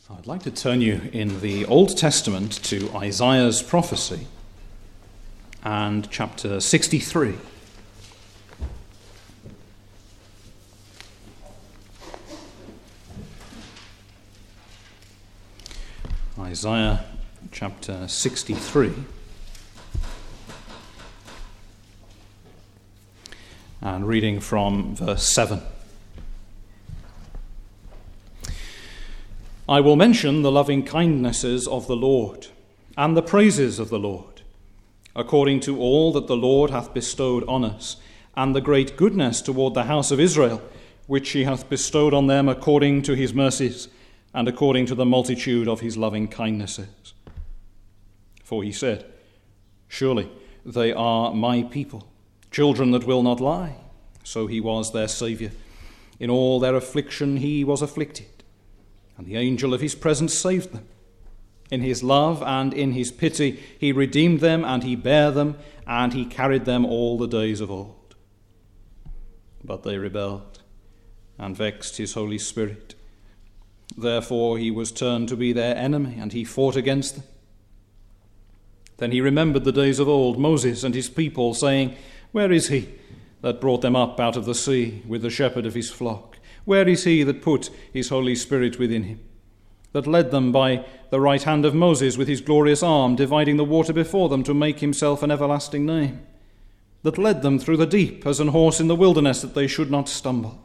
I'd like to turn you in the Old Testament to Isaiah's prophecy and chapter 63. Isaiah chapter 63 and reading from verse 7. I will mention the loving kindnesses of the Lord and the praises of the Lord, according to all that the Lord hath bestowed on us, and the great goodness toward the house of Israel, which he hath bestowed on them according to his mercies, and according to the multitude of his loving kindnesses. For he said, surely they are my people, children that will not lie. So he was their Saviour. In all their affliction he was afflicted, and the angel of his presence saved them. In his love and in his pity he redeemed them, and he bare them, and he carried them all the days of old. But they rebelled and vexed his Holy Spirit. Therefore he was turned to be their enemy, and he fought against them. Then he remembered the days of old, Moses and his people, saying, where is he that brought them up out of the sea with the shepherd of his flock? Where is he that put his Holy Spirit within him, that led them by the right hand of Moses with his glorious arm, dividing the water before them to make himself an everlasting name, that led them through the deep as an horse in the wilderness, that they should not stumble?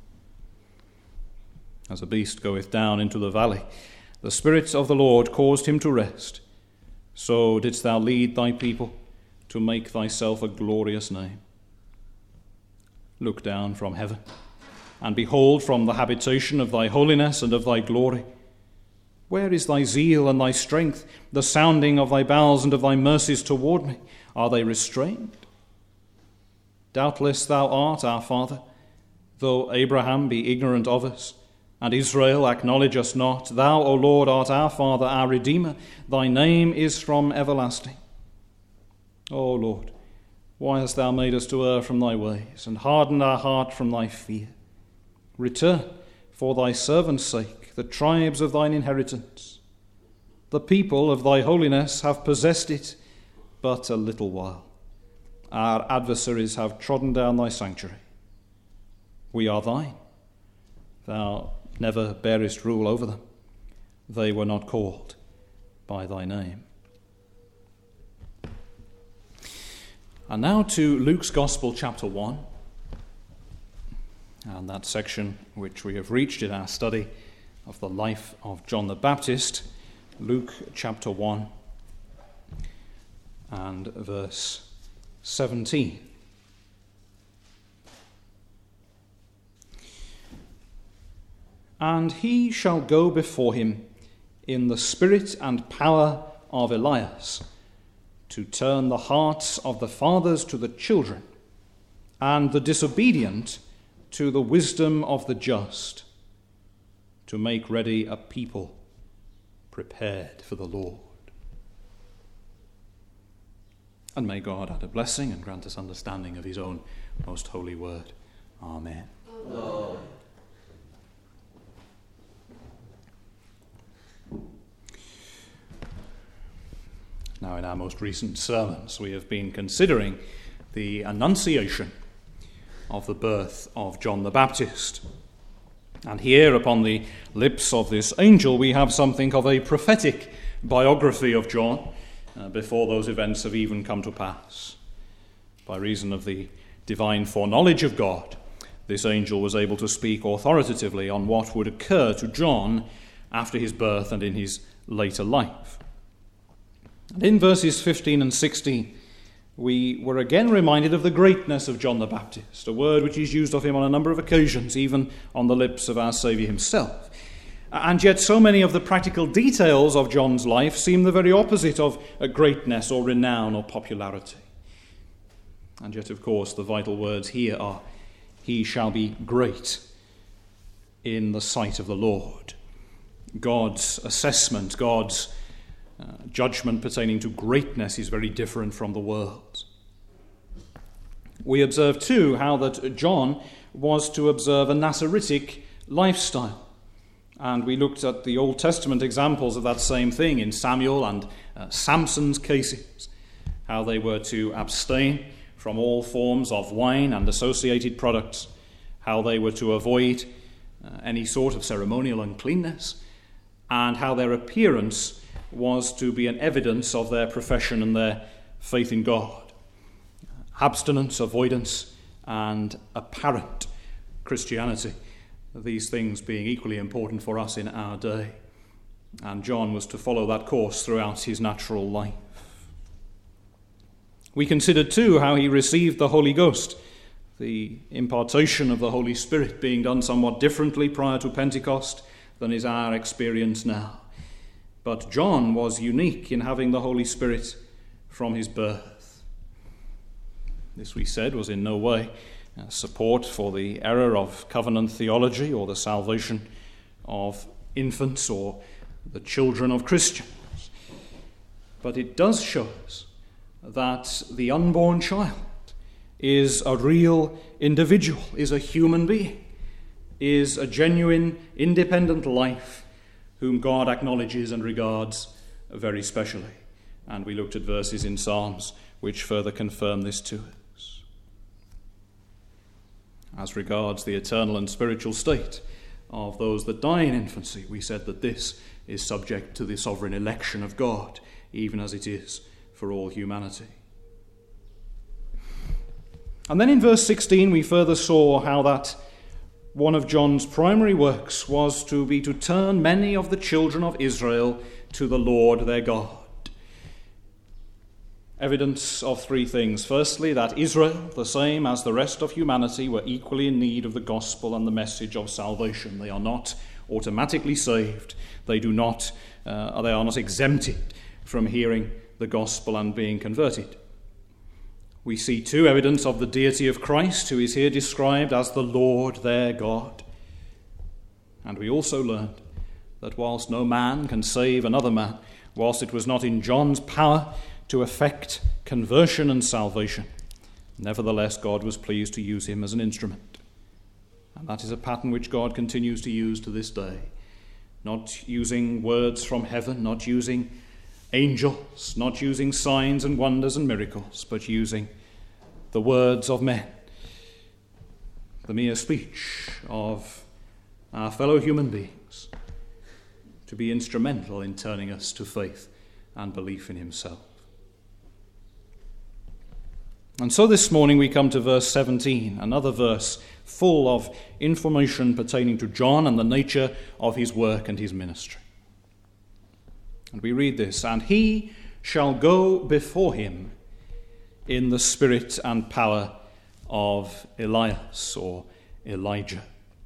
As a beast goeth down into the valley, the Spirit of the Lord caused him to rest. So didst thou lead thy people to make thyself a glorious name. Look down from heaven, and behold from the habitation of thy holiness and of thy glory. Where is thy zeal and thy strength, the sounding of thy bowels and of thy mercies toward me? Are they restrained? Doubtless thou art our Father, though Abraham be ignorant of us, and Israel acknowledge us not. Thou, O Lord, art our Father, our Redeemer. Thy name is from everlasting. O Lord, why hast thou made us to err from thy ways, and hardened our heart from thy fear? Return, for thy servant's sake, the tribes of thine inheritance. The people of thy holiness have possessed it but a little while. Our adversaries have trodden down thy sanctuary. We are thine. Thou never bearest rule over them. They were not called by thy name. And now to Luke's Gospel, chapter 1. And that section which we have reached in our study of the life of John the Baptist, Luke chapter 1 and verse 17. And he shall go before him in the spirit and power of Elias, to turn the hearts of the fathers to the children, and the disobedient to the wisdom of the just, to make ready a people prepared for the Lord. And may God add a blessing and grant us understanding of his own most holy word. Amen. Amen. Now, in our most recent sermons, we have been considering the annunciation of the birth of John the Baptist. And here, upon the lips of this angel, we have something of a prophetic biography of John before those events have even come to pass. By reason of the divine foreknowledge of God, this angel was able to speak authoritatively on what would occur to John after his birth and in his later life. And in verses 15 and 16, we were again reminded of the greatness of John the Baptist, a word which is used of him on a number of occasions, even on the lips of our Saviour himself. And yet so many of the practical details of John's life seem the very opposite of greatness or renown or popularity. And yet, of course, the vital words here are, he shall be great in the sight of the Lord. God's assessment, God's judgment pertaining to greatness is very different from the world's. We observe too how that John was to observe a Nazaritic lifestyle, And we looked at the Old Testament examples of that same thing in Samuel and Samson's cases, how they were to abstain from all forms of wine and associated products, how they were to avoid any sort of ceremonial uncleanness, and how their appearance was to be an evidence of their profession and their faith in God. Abstinence, avoidance, and apparent Christianity, these things being equally important for us in our day. And John was to follow that course throughout his natural life. We considered too how he received the Holy Ghost, the impartation of the Holy Spirit being done somewhat differently prior to Pentecost than is our experience now. But John was unique in having the Holy Spirit from his birth. This, we said, was in no way support for the error of covenant theology or the salvation of infants or the children of Christians. But it does show us that the unborn child is a real individual, is a human being, is a genuine, independent life whom God acknowledges and regards very specially. And we looked at verses in Psalms which further confirm this to us. As regards the eternal and spiritual state of those that die in infancy, we said that this is subject to the sovereign election of God, even as it is for all humanity. And then in verse 16 we further saw how that one of John's primary works was to be to turn many of the children of Israel to the Lord their God. Evidence of three things. Firstly, that Israel, the same as the rest of humanity, were equally in need of the gospel and the message of salvation. They are not automatically saved. They are not exempted from hearing the gospel and being converted. We see too evidence of the deity of Christ, who is here described as the Lord their God. And we also learned that whilst no man can save another man, whilst it was not in John's power to effect conversion and salvation, nevertheless God was pleased to use him as an instrument. And that is a pattern which God continues to use to this day. Not using words from heaven, not using angels, not using signs and wonders and miracles, but using the words of men, the mere speech of our fellow human beings, to be instrumental in turning us to faith and belief in himself. And so this morning we come to verse 17, another verse full of information pertaining to John and the nature of his work and his ministry. And we read this: "And he shall go before him in the spirit and power of Elias," or Elijah.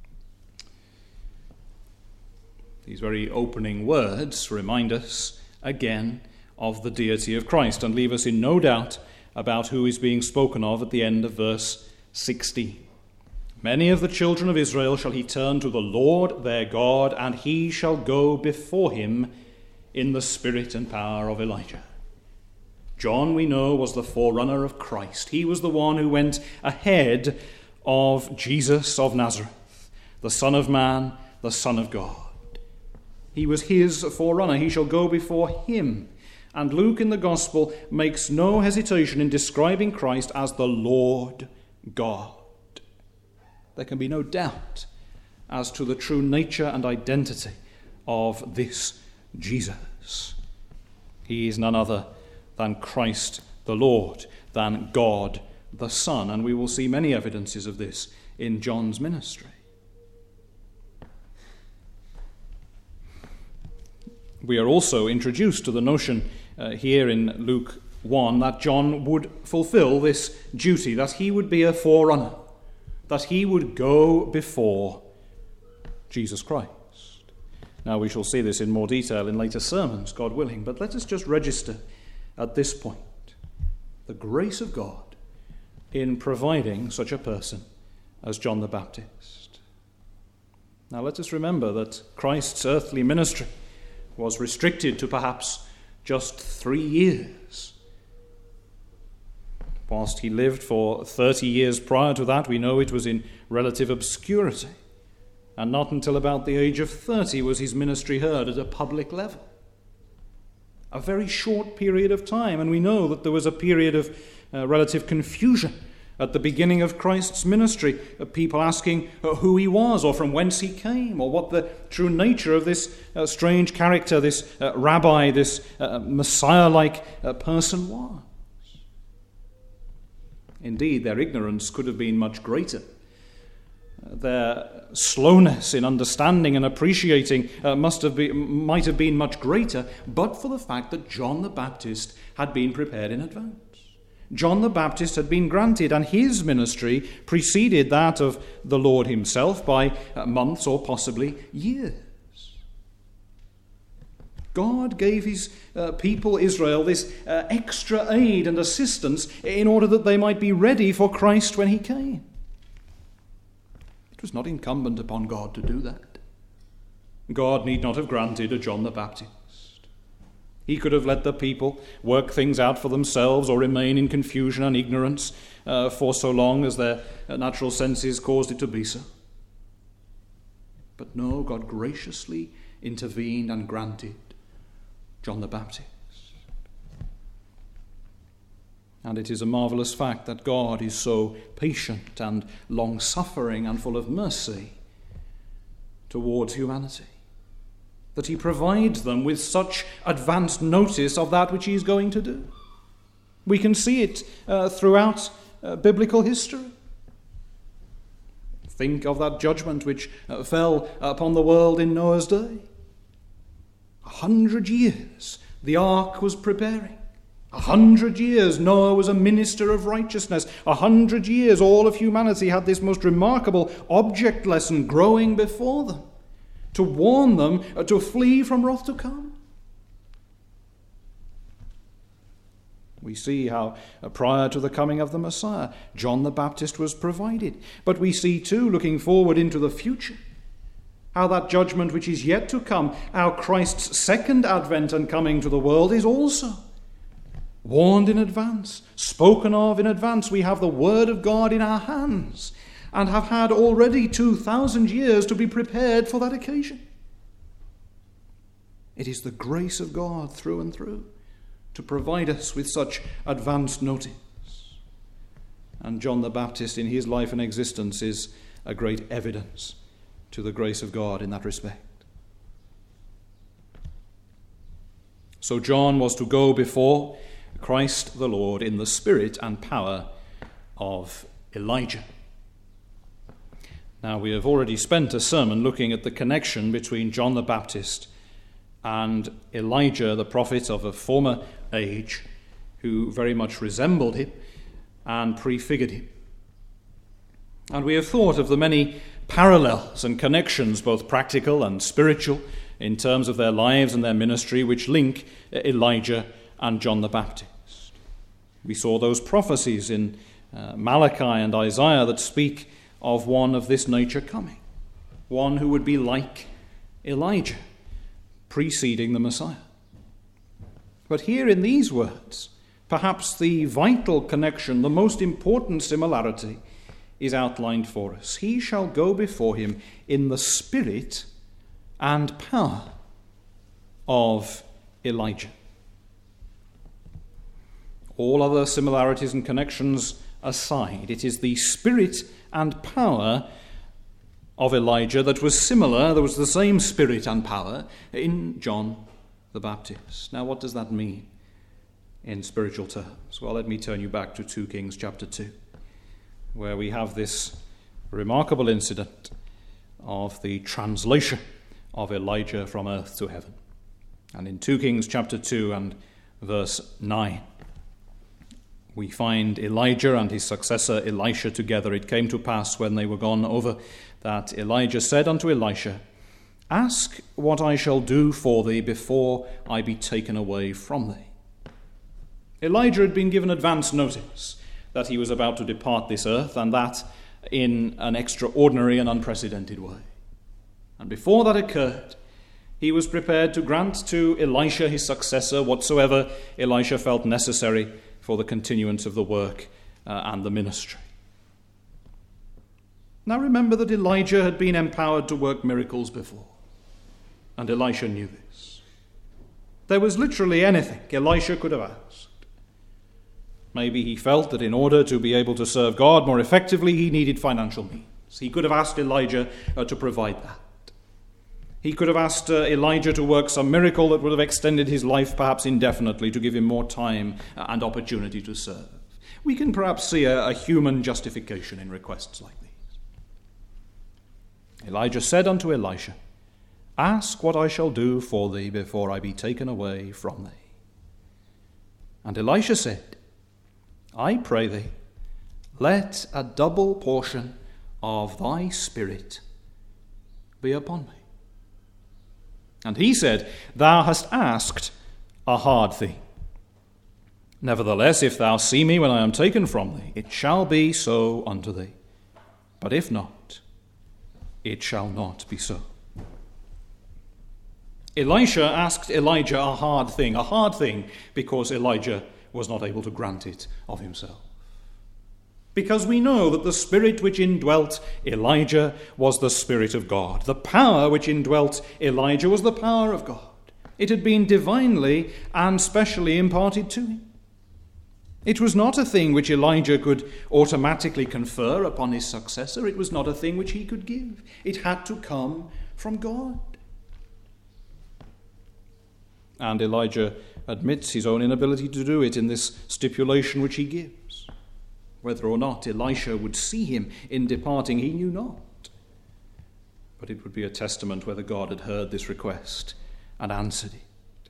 These very opening words remind us again of the deity of Christ and leave us in no doubt about who is being spoken of at the end of verse 16. "Many of the children of Israel shall he turn to the Lord their God, and he shall go before him in the spirit and power of Elijah." John, we know, was the forerunner of Christ. He was the one who went ahead of Jesus of Nazareth, the Son of Man, the Son of God. He was his forerunner. He shall go before him. And Luke in the Gospel makes no hesitation in describing Christ as the Lord God. There can be no doubt as to the true nature and identity of this Jesus. He is none other than Christ the Lord, than God the Son. And we will see many evidences of this in John's ministry. We are also introduced to the notion here in Luke 1 that John would fulfill this duty, that he would be a forerunner, that he would go before Jesus Christ. Now we shall see this in more detail in later sermons, God willing, but let us just register at this point the grace of God in providing such a person as John the Baptist. Now let us remember that Christ's earthly ministry was restricted to perhaps just 3 years. Whilst he lived for 30 years prior to that, we know it was in relative obscurity. and not until about the age of 30 was his ministry heard at a public level. A very short period of time, and we know that there was a period of relative confusion at the beginning of Christ's ministry, of people asking who he was or from whence he came or what the true nature of this strange character, this rabbi, this Messiah-like person was. Indeed, their ignorance could have been much greater. Their slowness in understanding and appreciating might have been much greater, but for the fact that John the Baptist had been prepared in advance. John the Baptist had been granted, and his ministry preceded that of the Lord himself by months or possibly years. God gave his people, Israel, this extra aid and assistance in order that they might be ready for Christ when he came. It was not incumbent upon God to do that. God need not have granted a John the Baptist. He could have let the people work things out for themselves or remain in confusion and ignorance for so long as their natural senses caused it to be so. But no, God graciously intervened and granted John the Baptist. And it is a marvelous fact that God is so patient and long-suffering and full of mercy towards humanity, that he provides them with such advanced notice of that which he is going to do. We can see it throughout biblical history. Think of that judgment which fell upon the world in Noah's day. 100 years the ark was preparing. 100 years Noah was a minister of righteousness. 100 years all of humanity had this most remarkable object lesson growing before them, to warn them to flee from wrath to come. We see how prior to the coming of the Messiah, John the Baptist was provided. But we see too, looking forward into the future, how that judgment which is yet to come, how Christ's second advent and coming to the world is also warned in advance, spoken of in advance. We have the Word of God in our hands and have had already 2,000 years to be prepared for that occasion. It is the grace of God through and through to provide us with such advanced notice. And John the Baptist in his life and existence is a great evidence to the grace of God in that respect. So John was to go before Christ the Lord in the spirit and power of Elijah. Now, we have already spent a sermon looking at the connection between John the Baptist and Elijah, the prophet of a former age, who very much resembled him and prefigured him. And we have thought of the many parallels and connections, both practical and spiritual, in terms of their lives and their ministry, which link Elijah and John the Baptist. We saw those prophecies in Malachi and Isaiah that speak of one of this nature coming, one who would be like Elijah, preceding the Messiah. But here in these words, perhaps the vital connection, the most important similarity, is outlined for us. He shall go before him in the spirit and power of Elijah. All other similarities and connections aside, it is the spirit and power of Elijah that was similar. There was the same spirit and power in John the Baptist. Now, what does that mean in spiritual terms? Well, let me turn you back to 2 Kings chapter 2, where we have this remarkable incident of the translation of Elijah from earth to heaven. And in 2 Kings chapter 2 and verse 9, we find Elijah and his successor Elisha together. It came to pass when they were gone over that Elijah said unto Elisha, Ask what I shall do for thee before I be taken away from thee. Elijah had been given advance notice that he was about to depart this earth, and that in an extraordinary and unprecedented way. And before that occurred, he was prepared to grant to Elisha, his successor, whatsoever Elisha felt necessary for the continuance of the work and the ministry. Now remember that Elijah had been empowered to work miracles before, and Elisha knew this. There was literally anything Elisha could have asked. Maybe he felt that in order to be able to serve God more effectively, he needed financial means. He could have asked Elijah to provide that. He could have asked Elijah to work some miracle that would have extended his life perhaps indefinitely, to give him more time and opportunity to serve. We can perhaps see a human justification in requests like these. Elijah said unto Elisha, "Ask what I shall do for thee before I be taken away from thee." And Elisha said, "I pray thee, let a double portion of thy spirit be upon me." And he said, "Thou hast asked a hard thing. Nevertheless, if thou see me when I am taken from thee, it shall be so unto thee. But if not, it shall not be so." Elisha asked Elijah a hard thing because Elijah was not able to grant it of himself. Because we know that the spirit which indwelt Elijah was the Spirit of God. The power which indwelt Elijah was the power of God. It had been divinely and specially imparted to him. It was not a thing which Elijah could automatically confer upon his successor. It was not a thing which he could give. It had to come from God. And Elijah admits his own inability to do it in this stipulation which he gives. Whether or not Elisha would see him in departing, he knew not. But it would be a testament whether God had heard this request and answered it.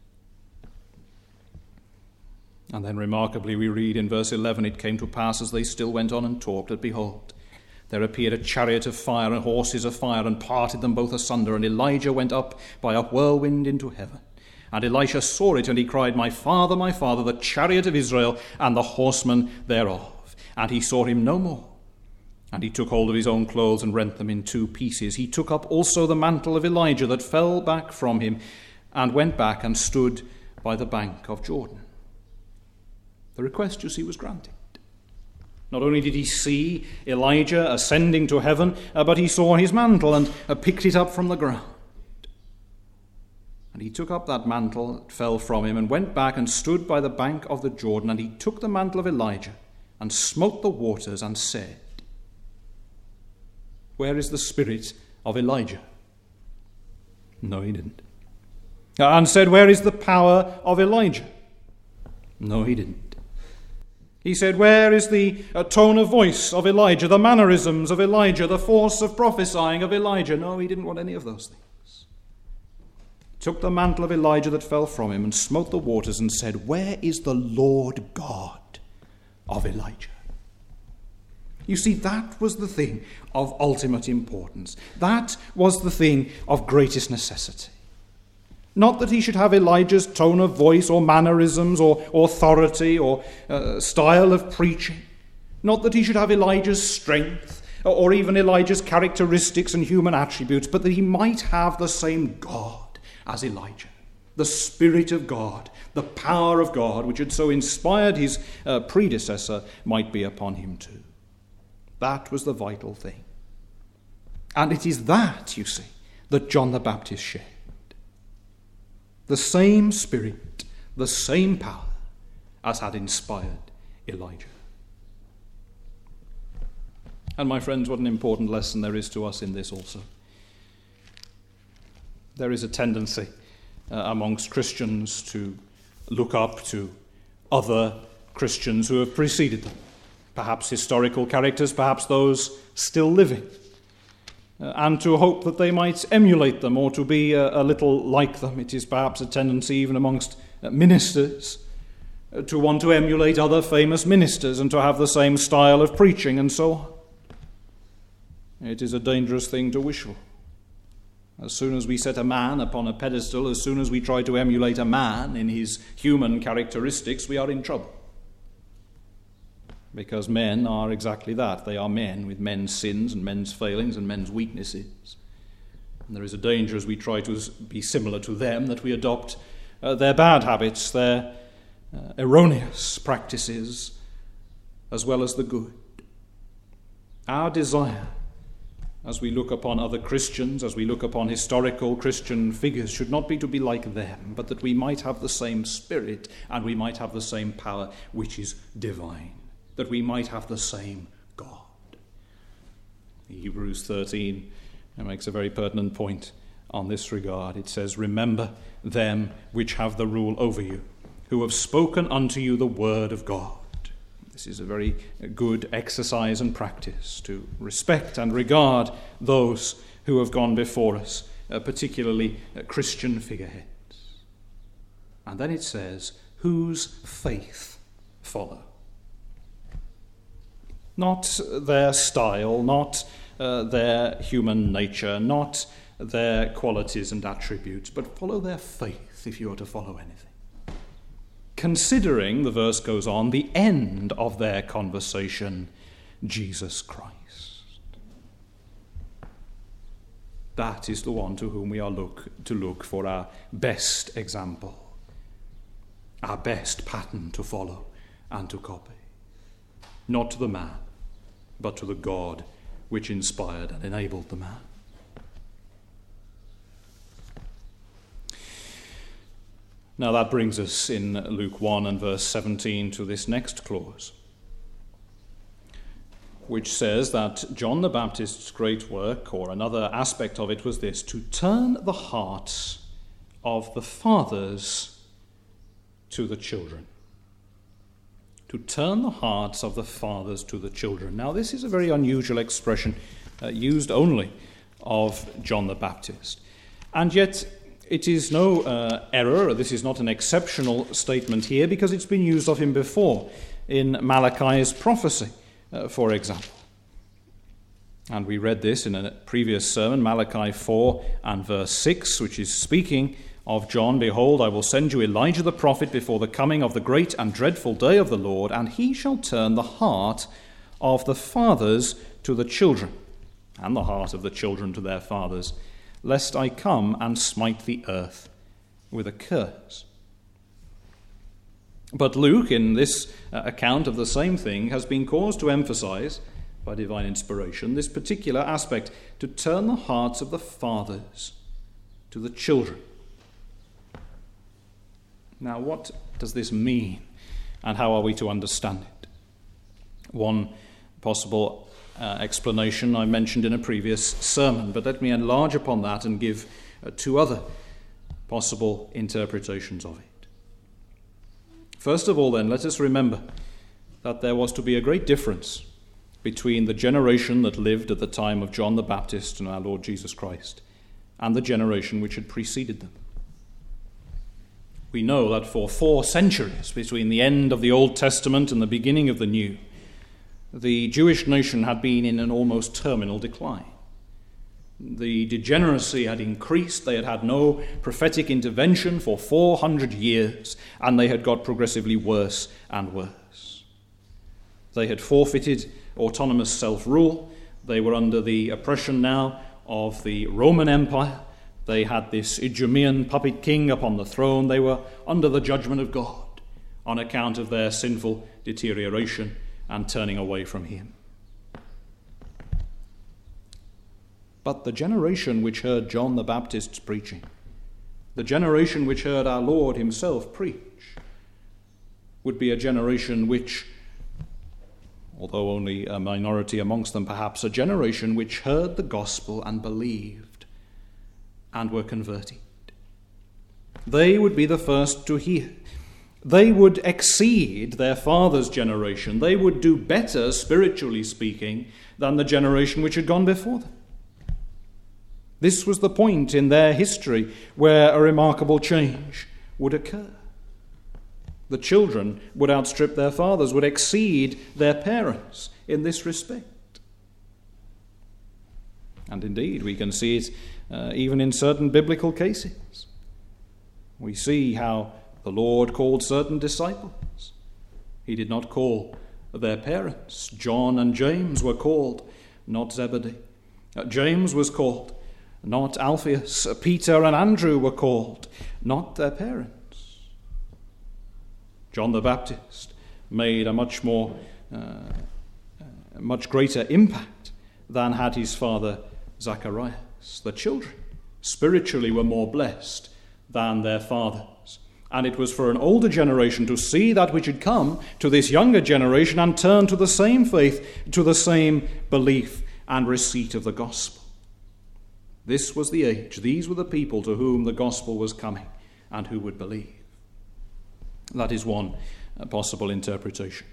And then remarkably we read in verse 11, "It came to pass as they still went on and talked, that behold, there appeared a chariot of fire and horses of fire, and parted them both asunder. And Elijah went up by a whirlwind into heaven. And Elisha saw it, and he cried, my father, the chariot of Israel, and the horsemen thereof. And he saw him no more. And he took hold of his own clothes and rent them in 2 pieces. He took up also the mantle of Elijah that fell back from him, and went back and stood by the bank of Jordan." The request, you see, was granted. Not only did he see Elijah ascending to heaven, but he saw his mantle and picked it up from the ground. And he took up that mantle that fell from him, and went back and stood by the bank of the Jordan. And he took the mantle of Elijah and smote the waters, and said, "Where is the spirit of Elijah?" No, he didn't. And said, "Where is the power of Elijah?" No, he didn't. He said, "Where is the tone of voice of Elijah, the mannerisms of Elijah, the force of prophesying of Elijah?" No, he didn't want any of those things. He took the mantle of Elijah that fell from him and smote the waters, and said, "Where is the Lord God of Elijah?" You see, that was the thing of ultimate importance. That was the thing of greatest necessity. Not that he should have Elijah's tone of voice or mannerisms or authority or style of preaching. Not that he should have Elijah's strength or even Elijah's characteristics and human attributes, but that he might have the same God as Elijah. The Spirit of God, the power of God, which had so inspired his predecessor, might be upon him too. That was the vital thing. And it is that, you see, that John the Baptist shared. The same Spirit, the same power as had inspired Elijah. And my friends, what an important lesson there is to us in this also. There is a tendency amongst Christians to look up to other Christians who have preceded them, perhaps historical characters, perhaps those still living, and to hope that they might emulate them or to be a little like them. It is perhaps a tendency even amongst ministers to want to emulate other famous ministers and to have the same style of preaching and so on. It is a dangerous thing to wish for. As soon as we set a man upon a pedestal, as soon as we try to emulate a man in his human characteristics, we are in trouble. Because men are exactly that. They are men with men's sins and men's failings and men's weaknesses. And there is a danger as we try to be similar to them that we adopt their bad habits, their erroneous practices, as well as the good. Our desire as we look upon other Christians, as we look upon historical Christian figures, should not be to be like them, but that we might have the same spirit and we might have the same power which is divine, that we might have the same God. Hebrews 13 makes a very pertinent point on this regard. It says, "Remember them which have the rule over you, who have spoken unto you the word of God." This is a very good exercise and practice to respect and regard those who have gone before us, particularly Christian figureheads. And then it says, "whose faith follow." Not their style, not their human nature, not their qualities and attributes, but follow their faith if you are to follow anything. Considering, the verse goes on, the end of their conversation, Jesus Christ. That is the one to whom we are to look for our best example, our best pattern to follow and to copy. Not to the man, but to the God which inspired and enabled the man. Now that brings us in Luke 1 and verse 17 to this next clause, which says that John the Baptist's great work, or another aspect of it, was this: to turn the hearts of the fathers to the children. To turn the hearts of the fathers to the children. Now this is a very unusual expression, used only of John the Baptist. And yet it is no error, this is not an exceptional statement here, because it's been used of him before in Malachi's prophecy, for example. And we read this in a previous sermon, Malachi 4 and verse 6, which is speaking of John. "Behold, I will send you Elijah the prophet before the coming of the great and dreadful day of the Lord, and he shall turn the heart of the fathers to the children, and the heart of the children to their fathers, lest I come and smite the earth with a curse." But Luke, in this account of the same thing, has been caused to emphasize, by divine inspiration, this particular aspect: to turn the hearts of the fathers to the children. Now, what does this mean, and how are we to understand it? One possible explanation I mentioned in a previous sermon, but let me enlarge upon that and give two other possible interpretations of it. First of all, then, let us remember that there was to be a great difference between the generation that lived at the time of John the Baptist and our Lord Jesus Christ and the generation which had preceded them. We know that for 4 centuries, between the end of the Old Testament and the beginning of the New, the Jewish nation had been in an almost terminal decline. The degeneracy had increased. They had had no prophetic intervention for 400 years, and they had got progressively worse and worse. They had forfeited autonomous self-rule. They were under the oppression now of the Roman Empire. They had this Idumean puppet king upon the throne. They were under the judgment of God on account of their sinful deterioration and turning away from him. But the generation which heard John the Baptist's preaching, the generation which heard our Lord himself preach, would be a generation which, although only a minority amongst them perhaps, a generation which heard the gospel and believed and were converted. They would be the first to hear. They would exceed their father's generation. They would do better, spiritually speaking, than the generation which had gone before them. This was the point in their history where a remarkable change would occur. The children would outstrip their fathers, would exceed their parents in this respect. And indeed, we can see it even in certain biblical cases. We see how the Lord called certain disciples. He did not call their parents. John and James were called, not Zebedee. James was called, not Alphaeus. Peter and Andrew were called, not their parents. John the Baptist made a much greater impact than had his father Zacharias. The children spiritually were more blessed than their fathers. And it was for an older generation to see that which had come to this younger generation and turn to the same faith, to the same belief and receipt of the gospel. This was the age. These were the people to whom the gospel was coming and who would believe. That is one possible interpretation.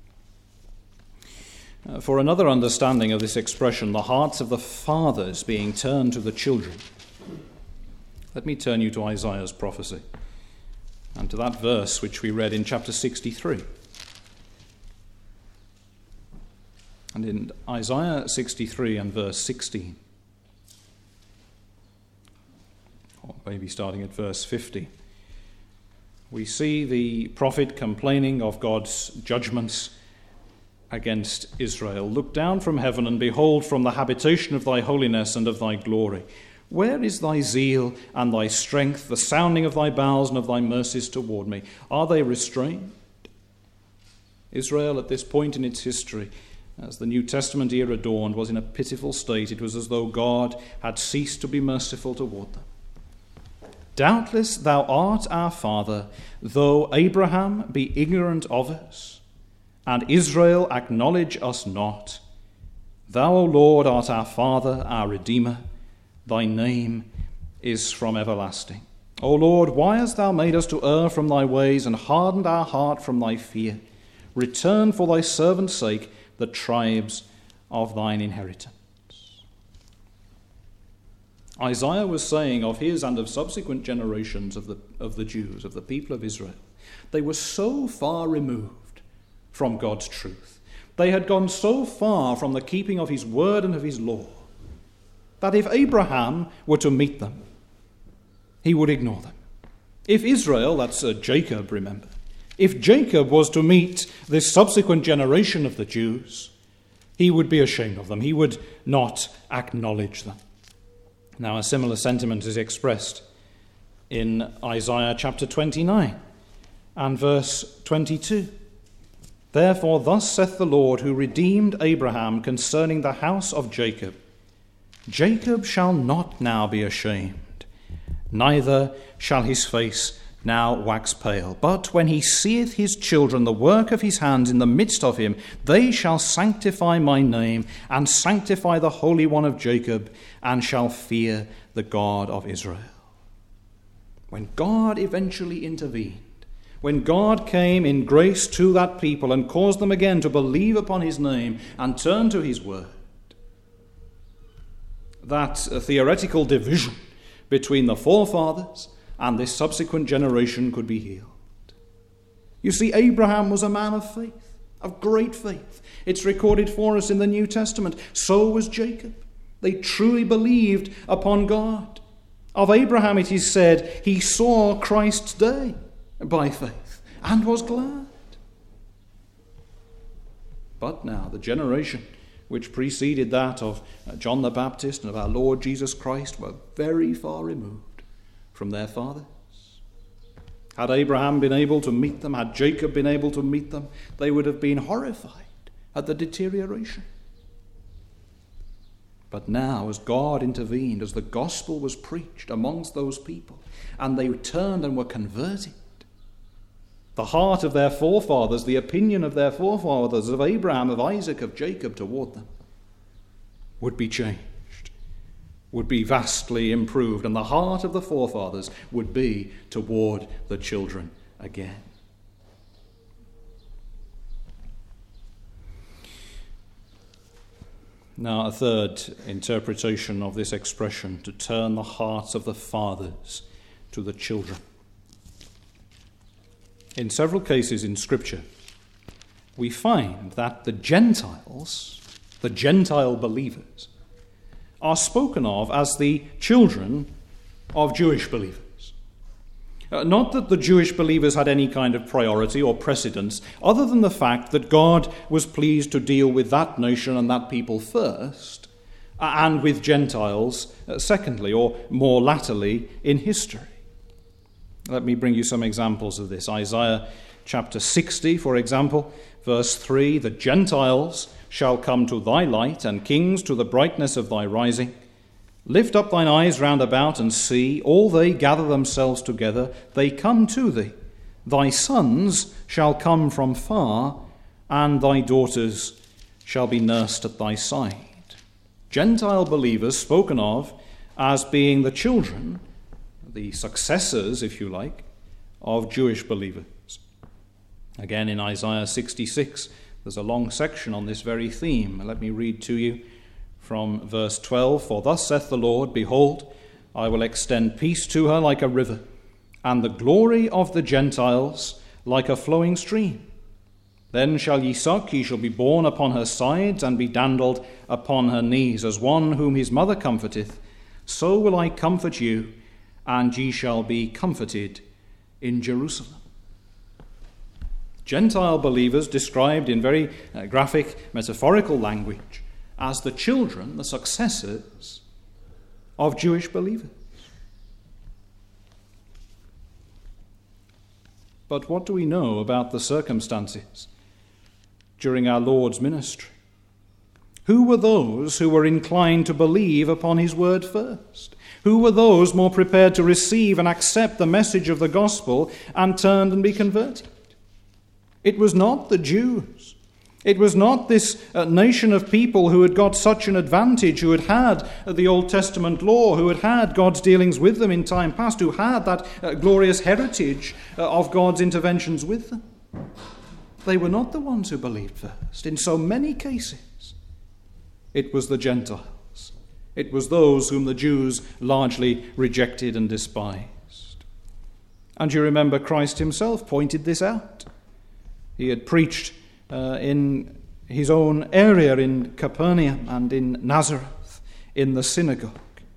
For another understanding of this expression, the hearts of the fathers being turned to the children, let me turn you to Isaiah's prophecy and to that verse which we read in chapter 63. And in Isaiah 63 and verse 16, or maybe starting at verse 50, we see the prophet complaining of God's judgments against Israel. Look down from heaven and behold from the habitation of thy holiness and of thy glory. Where is thy zeal and thy strength, the sounding of thy bowels and of thy mercies toward me? Are they restrained? Israel at this point in its history, as the New Testament era dawned, was in a pitiful state. It was as though God had ceased to be merciful toward them. Doubtless thou art our father, though Abraham be ignorant of us, and Israel acknowledge us not. Thou, O Lord, art our Father, our Redeemer. Thy name is from everlasting. O Lord, why hast thou made us to err from thy ways and hardened our heart from thy fear? Return for thy servant's sake the tribes of thine inheritance. Isaiah was saying of his and of subsequent generations of the Jews, of the people of Israel, they were so far removed from God's truth. They had gone so far from the keeping of his word and of his law that if Abraham were to meet them, he would ignore them. If Israel, that's Jacob, remember, if Jacob was to meet this subsequent generation of the Jews, he would be ashamed of them. He would not acknowledge them. Now, a similar sentiment is expressed in Isaiah chapter 29 and verse 22. Therefore, thus saith the Lord, who redeemed Abraham concerning the house of Jacob, Jacob shall not now be ashamed, neither shall his face now wax pale. But when he seeth his children, the work of his hands in the midst of him, they shall sanctify my name, and sanctify the Holy One of Jacob, and shall fear the God of Israel. When God eventually intervened, when God came in grace to that people and caused them again to believe upon his name and turn to his word, that theoretical division between the forefathers and this subsequent generation could be healed. You see, Abraham was a man of faith, of great faith. It's recorded for us in the New Testament. So was Jacob. They truly believed upon God. Of Abraham it is said, he saw Christ's day by faith and was glad. But now the generation which preceded that of John the Baptist and of our Lord Jesus Christ were very far removed from their fathers. Had Abraham been able to meet them, had Jacob been able to meet them, they would have been horrified at the deterioration. But now, as God intervened, as the gospel was preached amongst those people, and they turned and were converted, the heart of their forefathers, the opinion of their forefathers, of Abraham, of Isaac, of Jacob toward them, would be changed, would be vastly improved, and the heart of the forefathers would be toward the children again. Now, a third interpretation of this expression, to turn the hearts of the fathers to the children. In several cases in Scripture, we find that the Gentiles, the Gentile believers, are spoken of as the children of Jewish believers. Not that the Jewish believers had any kind of priority or precedence, other than the fact that God was pleased to deal with that nation and that people first, and with Gentiles secondly, or more latterly in history. Let me bring you some examples of this. Isaiah chapter 60, for example, verse 3, the Gentiles shall come to thy light, and kings to the brightness of thy rising. Lift up thine eyes round about and see, all they gather themselves together, they come to thee. Thy sons shall come from far, and thy daughters shall be nursed at thy side. Gentile believers spoken of as being the children, the successors, if you like, of Jewish believers. Again, in Isaiah 66, there's a long section on this very theme. Let me read to you from verse 12. For thus saith the Lord, Behold, I will extend peace to her like a river, and the glory of the Gentiles like a flowing stream. Then shall ye suck, ye shall be borne upon her sides, and be dandled upon her knees, as one whom his mother comforteth. So will I comfort you, and ye shall be comforted in Jerusalem. Gentile believers described in very graphic, metaphorical language as the children, the successors of Jewish believers. But what do we know about the circumstances during our Lord's ministry? Who were those who were inclined to believe upon his word first? Who were those more prepared to receive and accept the message of the gospel and turned and be converted? It was not the Jews. It was not this nation of people who had got such an advantage, who had had the Old Testament law, who had had God's dealings with them in time past, who had that glorious heritage of God's interventions with them. They were not the ones who believed first. In so many cases, it was the Gentiles. It was those whom the Jews largely rejected and despised. And you remember Christ himself pointed this out. He had preached in his own area in Capernaum and in Nazareth in the synagogue.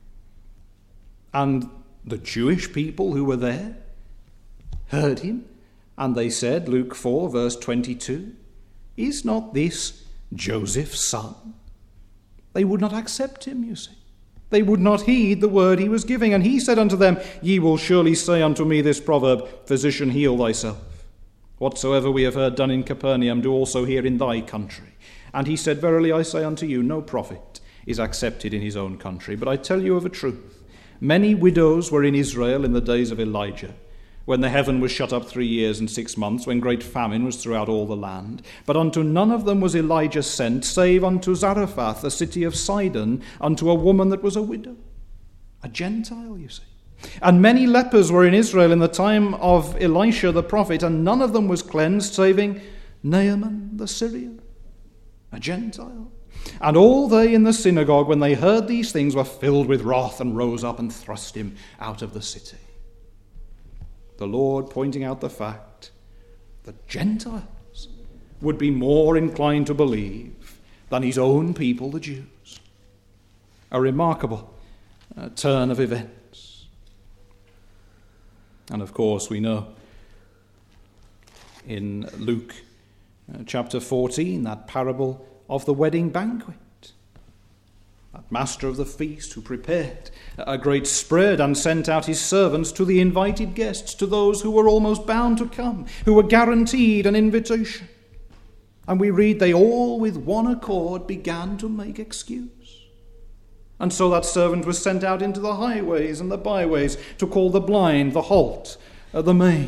And the Jewish people who were there heard him, and they said, Luke 4, verse 22, Is not this Joseph's son? They would not accept him, you see. They would not heed the word he was giving. And he said unto them, Ye will surely say unto me this proverb, Physician, heal thyself. Whatsoever we have heard done in Capernaum, do also here in thy country. And he said, Verily I say unto you, no prophet is accepted in his own country. But I tell you of a truth, many widows were in Israel in the days of Elijah, when the heaven was shut up 3 years and 6 months, when great famine was throughout all the land. But unto none of them was Elijah sent, save unto Zarephath, a city of Sidon, unto a woman that was a widow. A Gentile, you see. And many lepers were in Israel in the time of Elisha the prophet, and none of them was cleansed, saving Naaman the Syrian, a Gentile. And all they in the synagogue, when they heard these things, were filled with wrath, and rose up and thrust him out of the city. The Lord pointing out the fact that Gentiles would be more inclined to believe than his own people, the Jews. A remarkable turn of events. And of course, we know in Luke chapter 14, that parable of the wedding banquet. That master of the feast who prepared a great spread and sent out his servants to the invited guests, to those who were almost bound to come, who were guaranteed an invitation. And we read they all with one accord began to make excuse. And so that servant was sent out into the highways and the byways to call the blind, the halt, the maimed.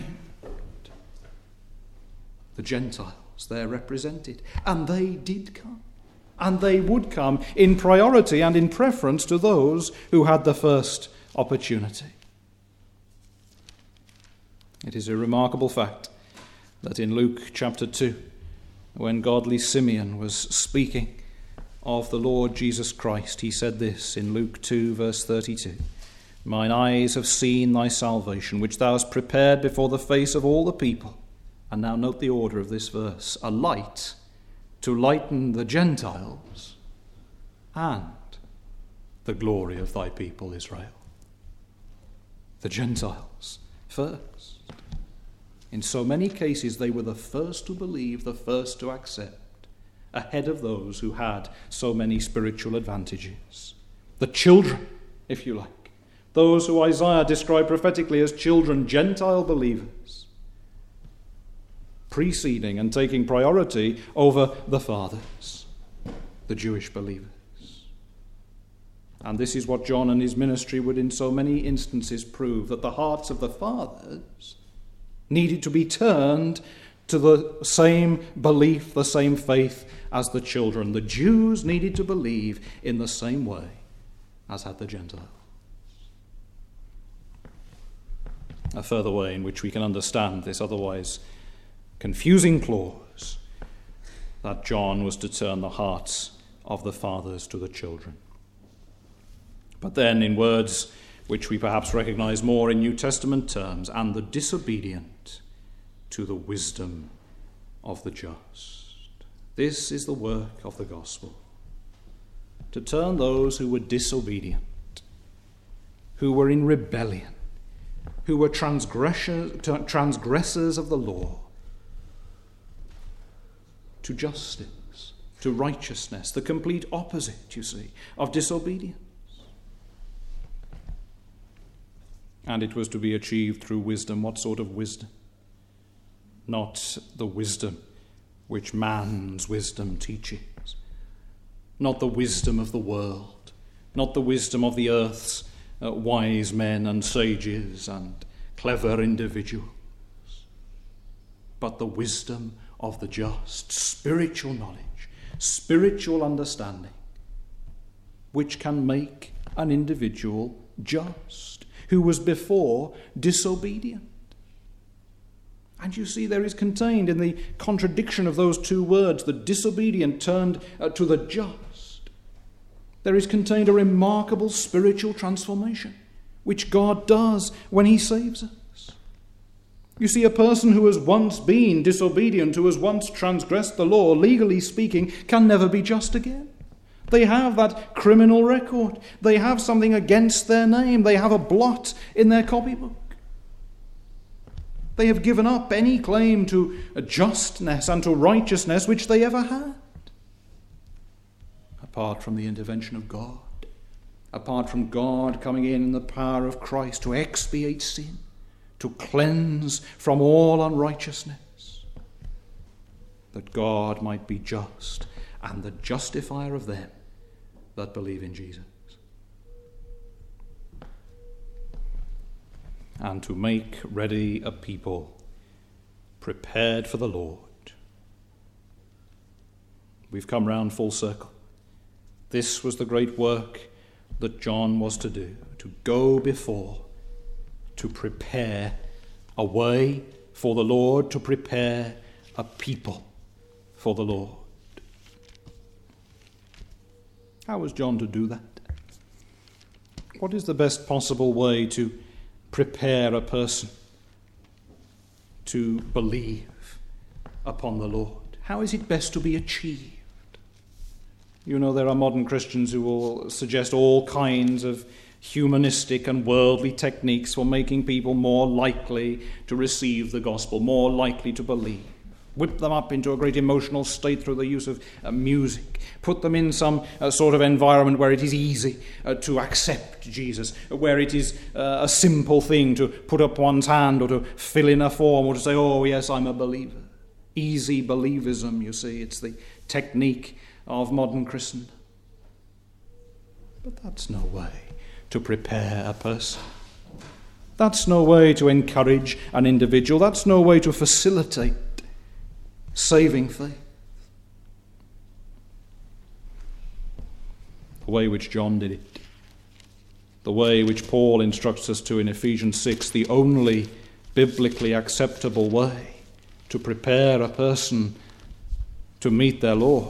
The Gentiles there represented. And they did come. And they would come in priority and in preference to those who had the first opportunity. It is a remarkable fact that in Luke chapter 2, when godly Simeon was speaking of the Lord Jesus Christ, he said this in Luke 2, verse 32, Mine eyes have seen thy salvation, which thou hast prepared before the face of all the people. And now note the order of this verse, a light to lighten the Gentiles and the glory of thy people Israel. The Gentiles first. In so many cases, they were the first to believe, the first to accept, ahead of those who had so many spiritual advantages. The children, if you like, those who Isaiah described prophetically as children, Gentile believers, preceding and taking priority over the fathers, the Jewish believers. And this is what John and his ministry would in so many instances prove, that the hearts of the fathers needed to be turned to the same belief, the same faith as the children. The Jews needed to believe in the same way as had the Gentiles. A further way in which we can understand this otherwise confusing clause, that John was to turn the hearts of the fathers to the children. But then in words which we perhaps recognize more in New Testament terms, and the disobedient to the wisdom of the just. This is the work of the gospel, to turn those who were disobedient, who were in rebellion, who were transgressors of the law, to justice, to righteousness, the complete opposite, you see, of disobedience. And it was to be achieved through wisdom. What sort of wisdom? Not the wisdom which man's wisdom teaches, not the wisdom of the world, not the wisdom of the earth's wise men and sages and clever individuals, but the wisdom of the just, spiritual knowledge, spiritual understanding, which can make an individual just, who was before disobedient. And you see, there is contained in the contradiction of those two words, the disobedient turned to the just, there is contained a remarkable spiritual transformation, which God does when he saves us. You see, a person who has once been disobedient, who has once transgressed the law, legally speaking, can never be just again. They have that criminal record. They have something against their name. They have a blot in their copybook. They have given up any claim to justness and to righteousness which they ever had. Apart from the intervention of God, apart from God coming in the power of Christ to expiate sin, to cleanse from all unrighteousness, that God might be just and the justifier of them that believe in Jesus. And to make ready a people prepared for the Lord. We've come round full circle. This was the great work that John was to do, to go before, to prepare a way for the Lord, to prepare a people for the Lord. How was John to do that? What is the best possible way to prepare a person to believe upon the Lord? How is it best to be achieved? You know, there are modern Christians who will suggest all kinds of humanistic and worldly techniques for making people more likely to receive the gospel, more likely to believe. Whip them up into a great emotional state through the use of music. Put them in some sort of environment where it is easy to accept Jesus, where it is a simple thing to put up one's hand or to fill in a form or to say, oh yes, I'm a believer. Easy believism, you see, it's the technique of modern Christendom. But that's no way to prepare a person. That's no way to encourage an individual. That's no way to facilitate saving faith. The way which John did it, the way which Paul instructs us to in Ephesians 6, the only biblically acceptable way to prepare a person to meet their Lord,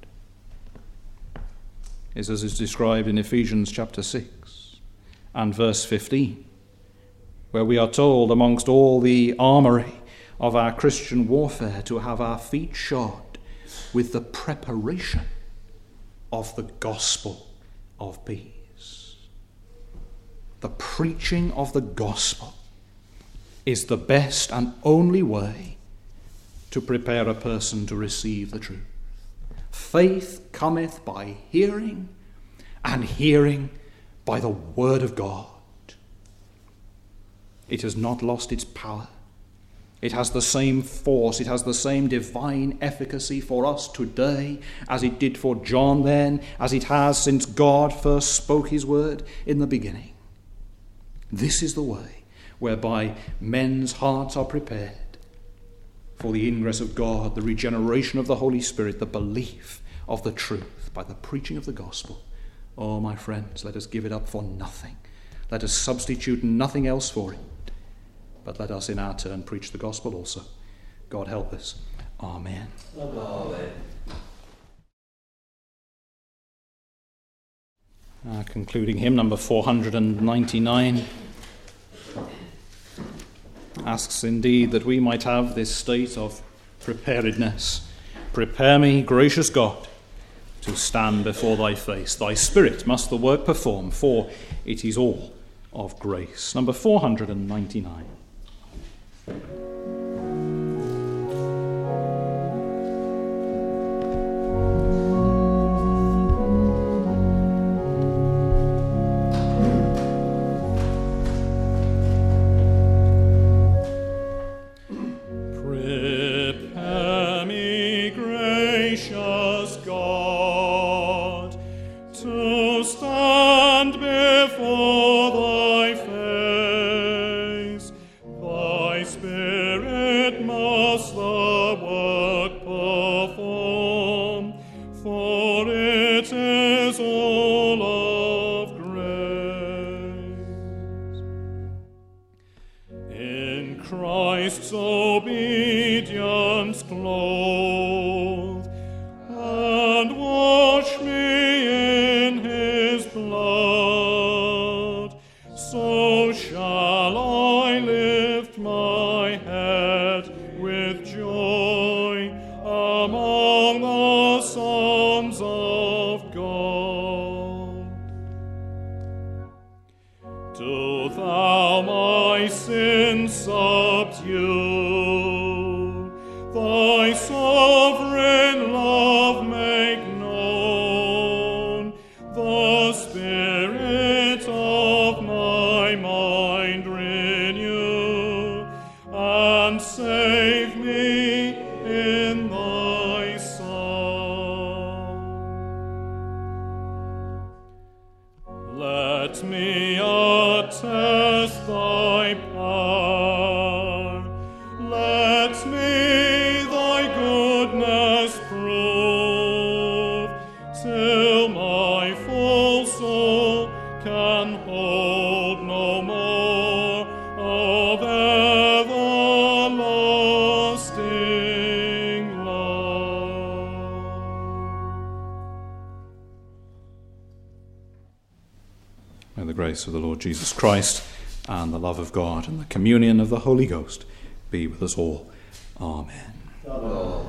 is as is described in Ephesians chapter 6 and verse 15, where we are told, amongst all the armoury of our Christian warfare, to have our feet shod with the preparation of the gospel of peace. The preaching of the gospel is the best and only way to prepare a person to receive the truth. Faith cometh by hearing, and hearing by the word of God. It has not lost its power. It has the same force, it has the same divine efficacy for us today as it did for John then, as it has since God first spoke his word in the beginning. This is the way whereby men's hearts are prepared for the ingress of God, the regeneration of the Holy Spirit, the belief of the truth by the preaching of the gospel. Oh, my friends, let us give it up for nothing. Let us substitute nothing else for it. But let us in our turn preach the gospel also. God help us. Amen. Amen. Our concluding hymn, number 499, asks indeed that we might have this state of preparedness. Prepare me, gracious God, to stand before thy face. Thy Spirit must the work perform, for it is all of grace. Number 499. Prepare me, gracious God, to stand before thy face. Thy Spirit must the work perform, for it is all of grace. In Christ's obedience clothe, and wash me in his blood, so shall I lift my head with joy among the sons of God. Do thou my sins subdue, thy sovereign love make known, the spirit of my mind renew, and save me in thy Son. Let me attest thy power, let me thy goodness prove, till my full soul can hold no more of everlasting love. May the grace of the Lord Jesus Christ and the love of God and the communion of the Holy Ghost be with us all. Amen. Amen.